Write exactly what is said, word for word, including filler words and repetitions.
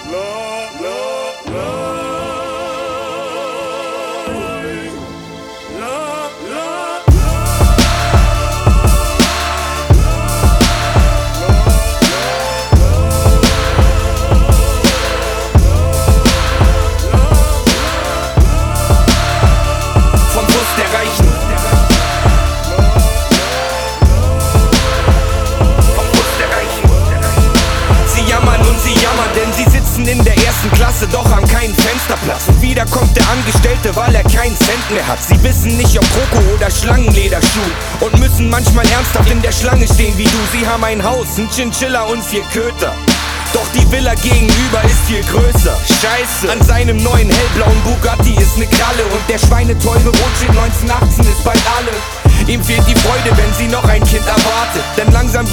In der ersten Klasse, doch haben keinen Fensterplatz. Und wieder kommt der Angestellte, weil er keinen Cent mehr hat. Sie wissen nicht, ob Kroko oder Schlangenlederschuh und müssen manchmal ernsthaft in der Schlange stehen wie du. Sie haben ein Haus, ein Chinchilla und vier Köter. Doch die Villa gegenüber ist viel größer. Scheiße, an seinem neuen hellblauen Bugatti ist ne Kralle. Und der schweineteure Rothschild neunzehnhundertachtzehn ist bald alle. Ihm fehlt die Freude, wenn sie noch ein Kind erwartet. Denn langsam